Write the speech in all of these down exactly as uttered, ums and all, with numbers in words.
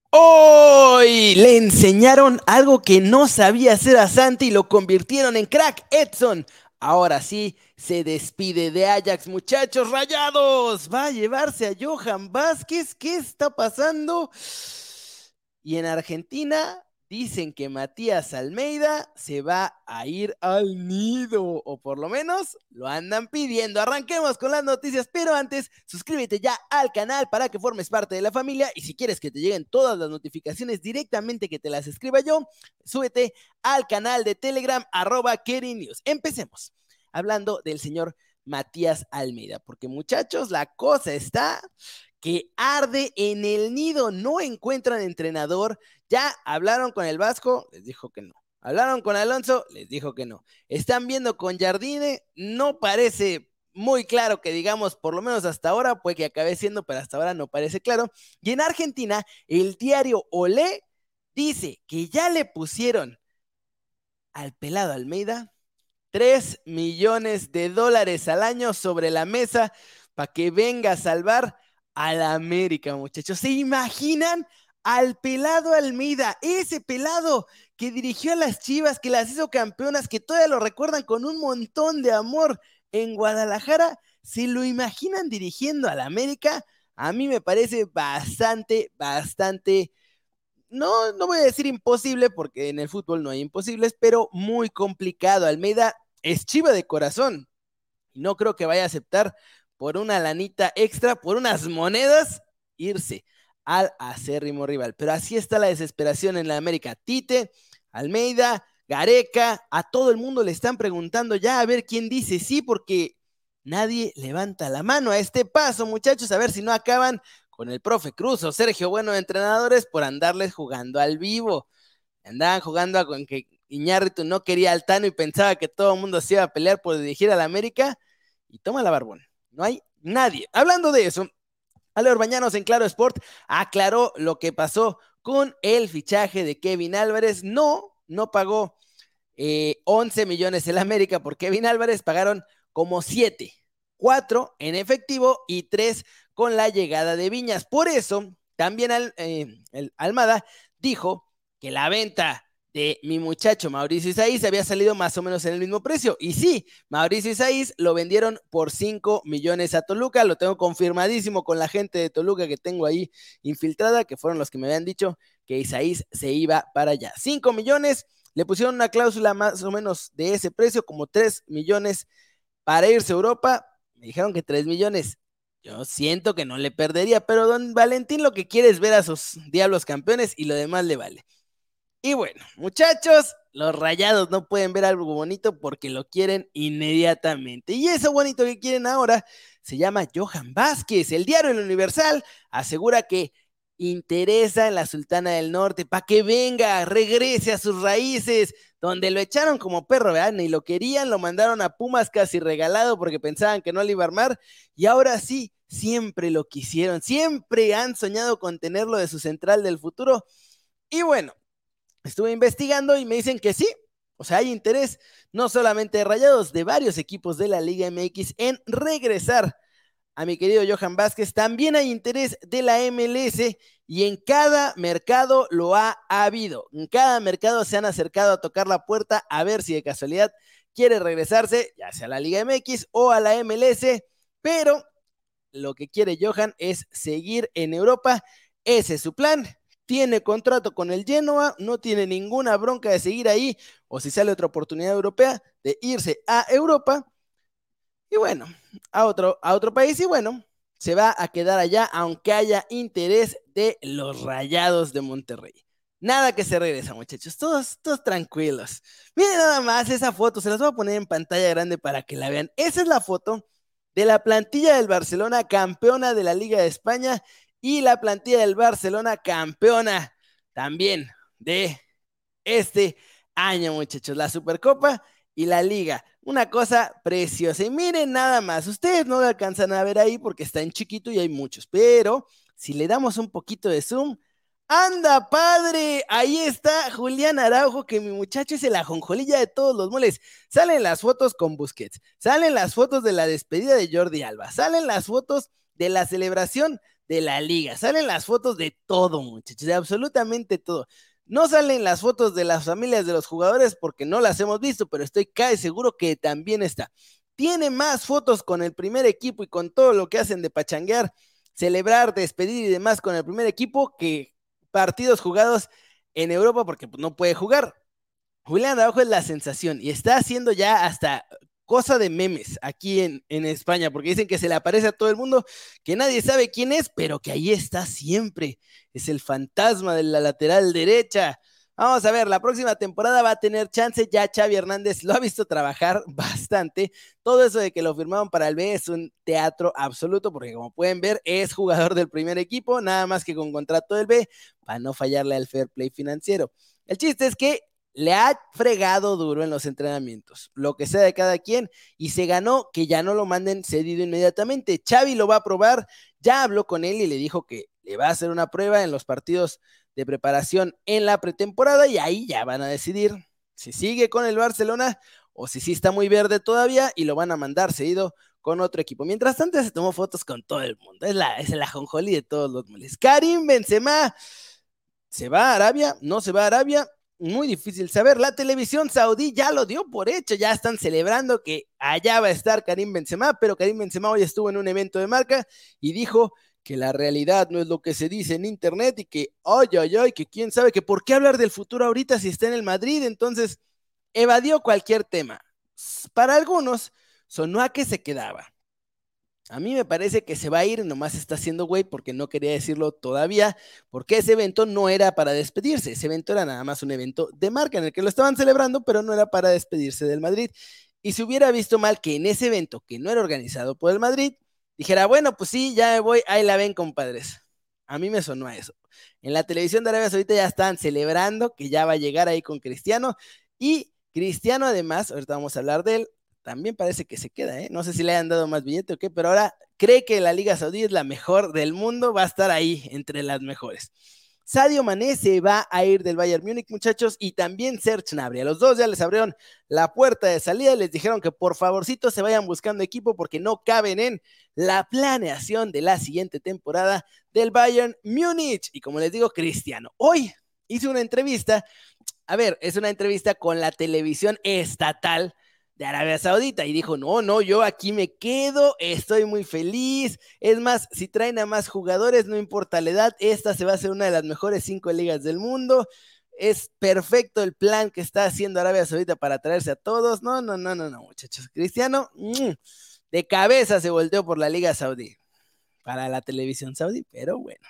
Hoy le enseñaron algo que no sabía hacer a Santi y lo convirtieron en crack. Edson, ahora sí, se despide de Ajax, muchachos rayados. Va a llevarse a Johan Vázquez. ¿Qué está pasando? Y en Argentina dicen que Matías Almeida se va a ir al nido, o por lo menos lo andan pidiendo. Arranquemos con las noticias, pero antes, suscríbete ya al canal para que formes parte de la familia, y si quieres que te lleguen todas las notificaciones directamente que te las escriba yo, súbete al canal de Telegram, arroba Keri News. Empecemos hablando del señor Matías Almeida, porque muchachos, la cosa está que arde en el nido. No encuentran entrenador. Ya hablaron con el Vasco, les dijo que no. Hablaron con Alonso, les dijo que no. Están viendo con Jardine, no parece muy claro que digamos, por lo menos hasta ahora, puede que acabe siendo, pero hasta ahora no parece claro. Y en Argentina, el diario Olé dice que ya le pusieron al pelado Almeida tres millones de dólares al año sobre la mesa para que venga a salvar a la América, muchachos. ¿Se imaginan al pelado Almeida? Ese pelado que dirigió a las Chivas, que las hizo campeonas, que todavía lo recuerdan con un montón de amor en Guadalajara. ¿Se lo imaginan dirigiendo a la América? A mí me parece bastante, bastante, no, no voy a decir imposible, porque en el fútbol no hay imposibles, pero muy complicado. Almeida es chiva de corazón y no creo que vaya a aceptar por una lanita extra, por unas monedas, irse al acérrimo rival. Pero así está la desesperación en la América. Tite, Almeida, Gareca, a todo el mundo le están preguntando ya a ver quién dice sí, porque nadie levanta la mano a este paso, muchachos, a ver si no acaban con el profe Cruz o Sergio Bueno de entrenadores por andarles jugando al vivo. Andaban jugando con que Iñárritu no quería al Tano y pensaba que todo el mundo se iba a pelear por dirigir a la América, y toma la barbón. No hay nadie. Hablando de eso, Ale Orbañanos en Claro Sport aclaró lo que pasó con el fichaje de Kevin Álvarez. No, no pagó eh, once millones el América por Kevin Álvarez, pagaron como siete, cuatro en efectivo y tres con la llegada de Viñas. Por eso, también al, eh, el Almada dijo que la venta de mi muchacho Mauricio Isaías había salido más o menos en el mismo precio. Y sí, Mauricio Isaías lo vendieron por cinco millones a Toluca. Lo tengo confirmadísimo con la gente de Toluca que tengo ahí infiltrada, que fueron los que me habían dicho que Isaías se iba para allá. cinco millones, le pusieron una cláusula más o menos de ese precio, como tres millones para irse a Europa. Me dijeron que tres millones. Yo siento que no le perdería, pero don Valentín lo que quiere es ver a sus diablos campeones y lo demás le vale. Y bueno, muchachos, los Rayados no pueden ver algo bonito porque lo quieren inmediatamente. Y eso bonito que quieren ahora se llama Johan Vázquez. El diario El Universal asegura que interesa en la Sultana del Norte para que venga, regrese a sus raíces, donde lo echaron como perro, ¿verdad? Ni lo querían, lo mandaron a Pumas casi regalado porque pensaban que no le iba a armar, y ahora sí, siempre lo quisieron, siempre han soñado con tenerlo de su central del futuro. Y bueno, estuve investigando y me dicen que sí, o sea, hay interés no solamente de Rayados, de varios equipos de la Liga M X en regresar a mi querido Johan Vázquez. También hay interés de la M L S y en cada mercado lo ha habido. En cada mercado se han acercado a tocar la puerta a ver si de casualidad quiere regresarse, ya sea a la Liga M X o a la M L S, pero lo que quiere Johan es seguir en Europa. Ese es su plan. Tiene contrato con el Genoa, no tiene ninguna bronca de seguir ahí, o si sale otra oportunidad europea, de irse a Europa. Y bueno, a otro, a otro país, y bueno, se va a quedar allá, aunque haya interés de los Rayados de Monterrey. Nada que se regresa, muchachos, todos, todos tranquilos. Miren nada más esa foto, se las voy a poner en pantalla grande para que la vean. Esa es la foto de la plantilla del Barcelona, campeona de la Liga de España, y la plantilla del Barcelona, campeona también de este año, muchachos, la Supercopa y la Liga. Una cosa preciosa. Y miren nada más, ustedes no lo alcanzan a ver ahí porque está en chiquito y hay muchos, pero si le damos un poquito de zoom, ¡anda, padre! Ahí está Julián Araujo, que mi muchacho es el ajonjolilla de todos los moles. Salen las fotos con Busquets, salen las fotos de la despedida de Jordi Alba, salen las fotos de la celebración de la liga. Salen las fotos de todo, muchachos, de absolutamente todo. No salen las fotos de las familias de los jugadores porque no las hemos visto, pero estoy casi seguro que también está. Tiene más fotos con el primer equipo y con todo lo que hacen de pachanguear, celebrar, despedir y demás con el primer equipo que partidos jugados en Europa porque pues, no puede jugar. Julián Araujo es la sensación y está haciendo ya hasta cosa de memes aquí en, en España, porque dicen que se le aparece a todo el mundo, que nadie sabe quién es, pero que ahí está siempre. Es el fantasma de la lateral derecha. Vamos a ver, la próxima temporada va a tener chance, ya Xavi Hernández lo ha visto trabajar bastante. Todo eso de que lo firmaron para el B es un teatro absoluto, porque como pueden ver, es jugador del primer equipo, nada más que con contrato del B, para no fallarle al fair play financiero. El chiste es que le ha fregado duro en los entrenamientos, lo que sea de cada quien, y se ganó que ya no lo manden cedido inmediatamente. Xavi lo va a probar, ya habló con él y le dijo que le va a hacer una prueba en los partidos de preparación en la pretemporada y ahí ya van a decidir si sigue con el Barcelona o si sí está muy verde todavía y lo van a mandar cedido con otro equipo. Mientras tanto se tomó fotos con todo el mundo, es la, es el ajonjolí de todos los moles. Karim Benzema se va a Arabia, no se va a Arabia, muy difícil saber. La televisión saudí ya lo dio por hecho, ya están celebrando que allá va a estar Karim Benzema, pero Karim Benzema hoy estuvo en un evento de marca y dijo que la realidad no es lo que se dice en internet y que, ay, ay, ay, que quién sabe, que por qué hablar del futuro ahorita si está en el Madrid. Entonces evadió cualquier tema. Para algunos sonó a que se quedaba. A mí me parece que se va a ir, nomás está haciendo güey porque no quería decirlo todavía, porque ese evento no era para despedirse, ese evento era nada más un evento de marca en el que lo estaban celebrando, pero no era para despedirse del Madrid. Y se hubiera visto mal que en ese evento, que no era organizado por el Madrid, dijera, bueno, pues sí, ya me voy, ahí la ven, compadres. A mí me sonó a eso. En la televisión de Arabia Saudita ya están celebrando que ya va a llegar ahí con Cristiano, y Cristiano además, ahorita vamos a hablar de él, también parece que se queda, ¿eh? No sé si le hayan dado más billete o qué, pero ahora cree que la Liga Saudí es la mejor del mundo, va a estar ahí entre las mejores. Sadio Mané se va a ir del Bayern Múnich, muchachos, y también Serge Gnabry. A los dos ya les abrieron la puerta de salida y les dijeron que por favorcito se vayan buscando equipo porque no caben en la planeación de la siguiente temporada del Bayern Múnich. Y como les digo, Cristiano, hoy hizo una entrevista, a ver, es una entrevista con la televisión estatal de Arabia Saudita y dijo, no, no, yo aquí me quedo, estoy muy feliz, es más, si traen a más jugadores, no importa la edad, esta se va a hacer una de las mejores cinco ligas del mundo, es perfecto el plan que está haciendo Arabia Saudita para traerse a todos, no, no, no, no, no, muchachos, Cristiano, mmm, de cabeza se volteó por la Liga Saudí, para la televisión saudí, pero bueno.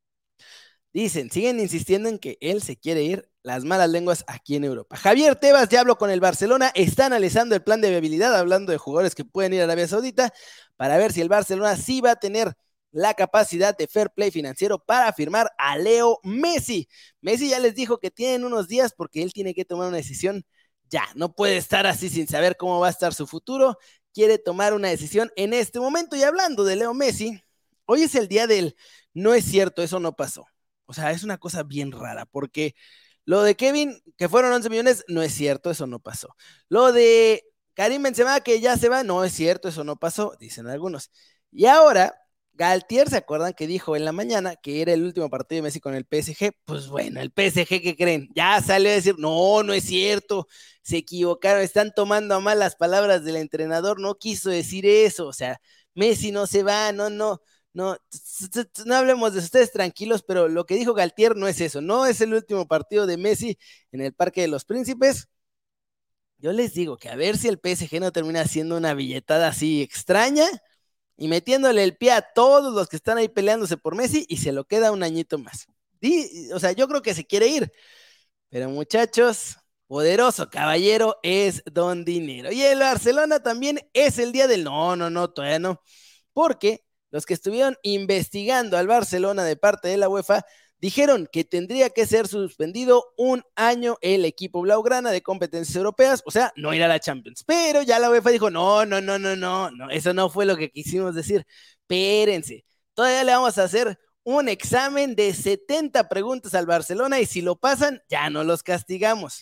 Dicen, siguen insistiendo en que él se quiere ir, las malas lenguas aquí en Europa. Javier Tebas ya habló con el Barcelona, está analizando el plan de viabilidad, hablando de jugadores que pueden ir a Arabia Saudita, para ver si el Barcelona sí va a tener la capacidad de fair play financiero para firmar a Leo Messi. Messi ya les dijo que tienen unos días porque él tiene que tomar una decisión ya, no puede estar así sin saber cómo va a estar su futuro, quiere tomar una decisión en este momento. Y hablando de Leo Messi, hoy es el día del no es cierto, eso no pasó. O sea, es una cosa bien rara, porque lo de Kevin, que fueron once millones, no es cierto, eso no pasó. Lo de Karim Benzema, que ya se va, no es cierto, eso no pasó, dicen algunos. Y ahora, Galtier, ¿se acuerdan que dijo en la mañana que era el último partido de Messi con el P S G? Pues bueno, el P S G, ¿qué creen? Ya salió a decir, no, no es cierto, se equivocaron, están tomando a mal las palabras del entrenador, no quiso decir eso, o sea, Messi no se va, no, no. No, no hablemos de ustedes tranquilos, pero lo que dijo Galtier no es eso, no es el último partido de Messi en el Parque de los Príncipes. Yo les digo que a ver si el P S G no termina haciendo una billetada así extraña y metiéndole el pie a todos los que están ahí peleándose por Messi y se lo queda un añito más. Y, o sea, yo creo que se quiere ir, pero muchachos, poderoso caballero es don dinero. Y el Barcelona también es el día del no, no, no, todavía no, porque los que estuvieron investigando al Barcelona de parte de la UEFA dijeron que tendría que ser suspendido un año el equipo blaugrana de competencias europeas, o sea, no ir a la Champions. Pero ya la UEFA dijo, no, no, no, no, no, no, eso no fue lo que quisimos decir. Espérense, todavía le vamos a hacer un examen de setenta preguntas al Barcelona y si lo pasan, ya no los castigamos.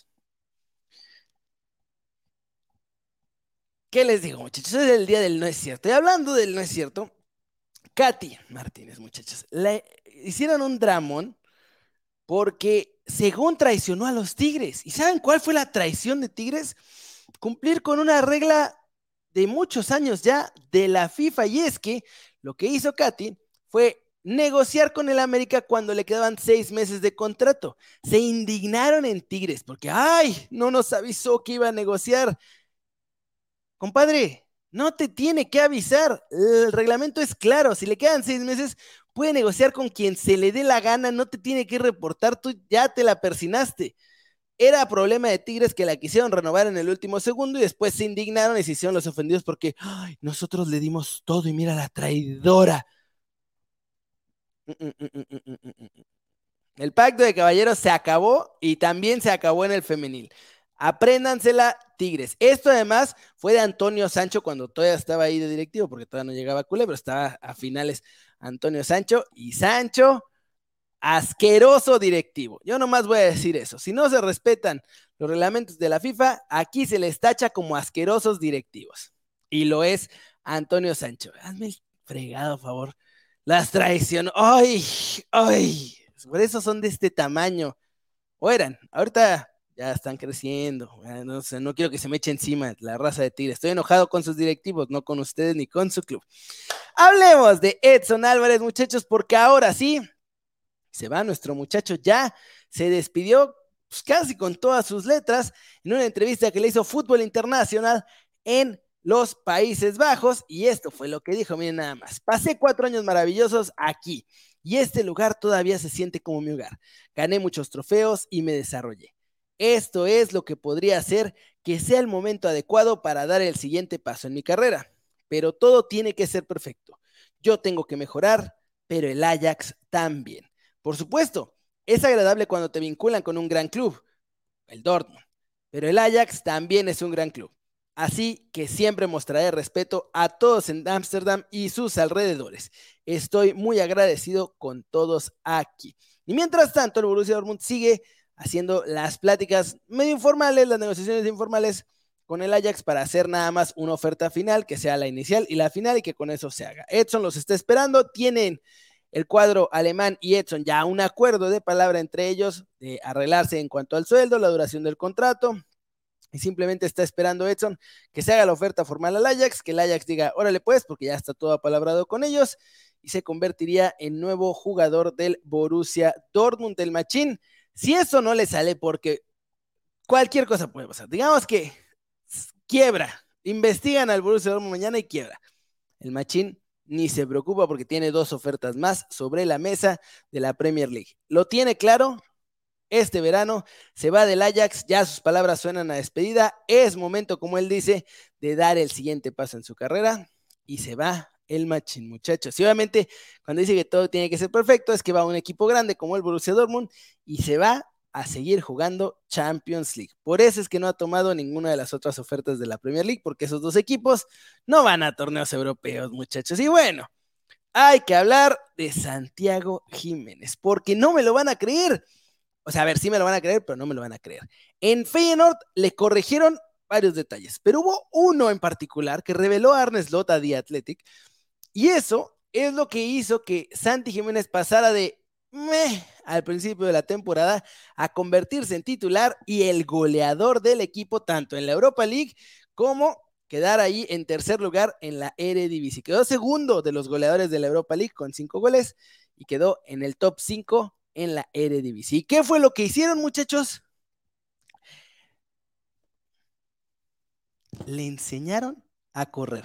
¿Qué les digo, muchachos? Es el día del no es cierto. Y hablando del no es cierto, Katy Martínez, muchachos, le hicieron un dramón porque según traicionó a los Tigres. ¿Y saben cuál fue la traición de Tigres? Cumplir con una regla de muchos años ya de la FIFA, y es que lo que hizo Katy fue negociar con el América cuando le quedaban seis meses de contrato. Se indignaron en Tigres porque, ay, no nos avisó que iba a negociar. Compadre, no te tiene que avisar. El reglamento es claro. Si le quedan seis meses, puede negociar con quien se le dé la gana. No te tiene que reportar. Tú ya te la persinaste. Era problema de Tigres que la quisieron renovar en el último segundo y después se indignaron y se hicieron los ofendidos porque ay, nosotros le dimos todo y mira la traidora. El pacto de caballeros se acabó y también se acabó en el femenil. Apréndansela, Tigres. Esto además fue de Antonio Sancho cuando todavía estaba ahí de directivo, porque todavía no llegaba a Culebro, estaba a finales Antonio Sancho, y Sancho, asqueroso directivo. Yo nomás voy a decir eso. Si no se respetan los reglamentos de la FIFA, aquí se les tacha como asquerosos directivos. Y lo es Antonio Sancho. Hazme el fregado, por favor. Las traicionó. ¡Ay! ¡Ay! Por eso son de este tamaño. O eran. Ahorita ya están creciendo. No sé, no quiero que se me eche encima la raza de Tigres. Estoy enojado con sus directivos, no con ustedes ni con su club. Hablemos de Edson Álvarez, muchachos, porque ahora sí se va nuestro muchacho. Ya se despidió pues, casi con todas sus letras en una entrevista que le hizo Fútbol Internacional en los Países Bajos, y esto fue lo que dijo. Miren nada más: pasé cuatro años maravillosos aquí y este lugar todavía se siente como mi hogar. Gané muchos trofeos y me desarrollé. Esto es lo que podría hacer que sea el momento adecuado para dar el siguiente paso en mi carrera, pero todo tiene que ser perfecto. Yo tengo que mejorar, pero el Ajax también. Por supuesto, es agradable cuando te vinculan con un gran club, el Dortmund, pero el Ajax también es un gran club. Así que siempre mostraré respeto a todos en Ámsterdam y sus alrededores. Estoy muy agradecido con todos aquí. Y mientras tanto, el Borussia Dortmund sigue haciendo las pláticas medio informales, las negociaciones informales con el Ajax para hacer nada más una oferta final, que sea la inicial y la final, y que con eso se haga. Edson los está esperando, tienen el cuadro alemán y Edson ya un acuerdo de palabra entre ellos de arreglarse en cuanto al sueldo, la duración del contrato, y simplemente está esperando Edson que se haga la oferta formal al Ajax, que el Ajax diga, órale pues, porque ya está todo apalabrado con ellos, y se convertiría en nuevo jugador del Borussia Dortmund, del Machín. Si eso no le sale, porque cualquier cosa puede pasar, digamos que quiebra, investigan al Borussia Dortmund mañana y quiebra, el Machín ni se preocupa porque tiene dos ofertas más sobre la mesa de la Premier League. Lo tiene claro. Este verano se va del Ajax, ya sus palabras suenan a despedida, es momento, como él dice, de dar el siguiente paso en su carrera, y se va el Machín, muchachos. Y obviamente, cuando dice que todo tiene que ser perfecto, es que va a un equipo grande como el Borussia Dortmund, y se va a seguir jugando Champions League. Por eso es que no ha tomado ninguna de las otras ofertas de la Premier League, porque esos dos equipos no van a torneos europeos, muchachos. Y bueno, hay que hablar de Santiago Jiménez, porque no me lo van a creer. O sea, a ver, sí me lo van a creer, pero no me lo van a creer. En Feyenoord le corrigieron varios detalles, pero hubo uno en particular que reveló a Arne Slot a The Athletic, y eso es lo que hizo que Santi Jiménez pasara de meh al principio de la temporada a convertirse en titular y el goleador del equipo, tanto en la Europa League como quedar ahí en tercer lugar en la Eredivisie. Quedó segundo de los goleadores de la Europa League con cinco goles y quedó en el top cinco en la Eredivisie. ¿Y qué fue lo que hicieron, muchachos? Le enseñaron a correr.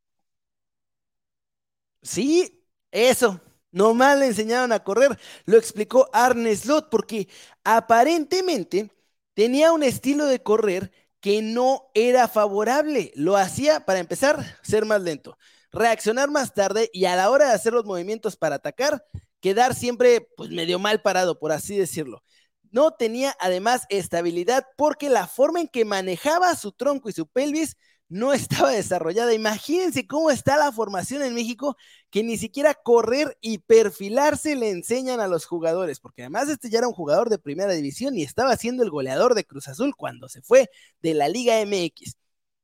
Sí, eso. Nomás le enseñaron a correr. Lo explicó Arne Slot, porque aparentemente tenía un estilo de correr que no era favorable. Lo hacía, para empezar, ser más lento, reaccionar más tarde, y a la hora de hacer los movimientos para atacar, quedar siempre pues medio mal parado, por así decirlo. No tenía además estabilidad porque la forma en que manejaba su tronco y su pelvis no estaba desarrollada. Imagínense cómo está la formación en México, que ni siquiera correr y perfilarse le enseñan a los jugadores, porque además este ya era un jugador de primera división y estaba siendo el goleador de Cruz Azul cuando se fue de la Liga M X.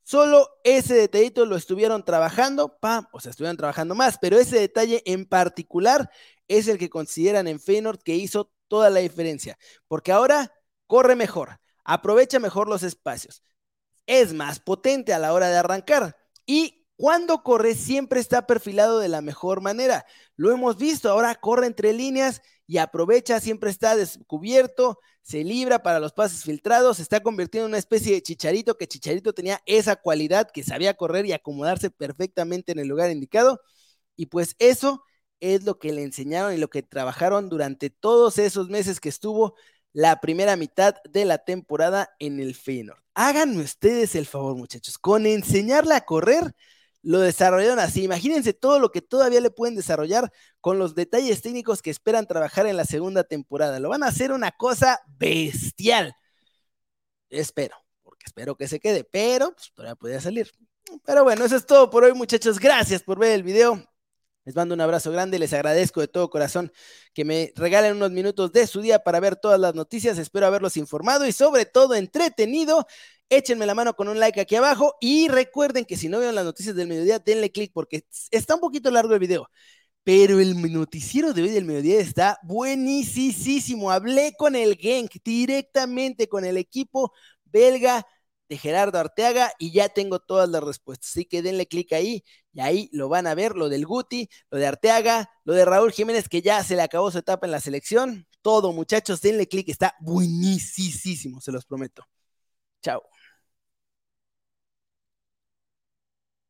Solo ese detallito lo estuvieron trabajando, pam, o sea, estuvieron trabajando más, pero ese detalle en particular es el que consideran en Feyenoord que hizo toda la diferencia, porque ahora corre mejor, aprovecha mejor los espacios, es más potente a la hora de arrancar y cuando corre siempre está perfilado de la mejor manera. Lo hemos visto, ahora corre entre líneas y aprovecha, siempre está descubierto, se libra para los pases filtrados, se está convirtiendo en una especie de Chicharito, que Chicharito tenía esa cualidad, que sabía correr y acomodarse perfectamente en el lugar indicado, y pues eso es lo que le enseñaron y lo que trabajaron durante todos esos meses que estuvo la primera mitad de la temporada en el Feyenoord. Háganme ustedes el favor, muchachos, con enseñarle a correr, lo desarrollaron así. Imagínense todo lo que todavía le pueden desarrollar con los detalles técnicos que esperan trabajar en la segunda temporada. Lo van a hacer una cosa bestial. Espero, porque espero que se quede, pero pues, todavía podría salir. Pero bueno, eso es todo por hoy, muchachos. Gracias por ver el video. Les mando un abrazo grande, les agradezco de todo corazón que me regalen unos minutos de su día para ver todas las noticias. Espero haberlos informado y sobre todo entretenido. Échenme la mano con un like aquí abajo y recuerden que si no vieron las noticias del mediodía, denle click porque está un poquito largo el video. Pero el noticiero de hoy del mediodía está buenísimo. Hablé con el Genk directamente con el equipo belga de Gerardo Arteaga y ya tengo todas las respuestas. Así que denle clic ahí y ahí lo van a ver, lo del Guti, lo de Arteaga, lo de Raúl Jiménez que ya se le acabó su etapa en la selección. Todo, muchachos, denle clic, está buenísimo, se los prometo. Chao.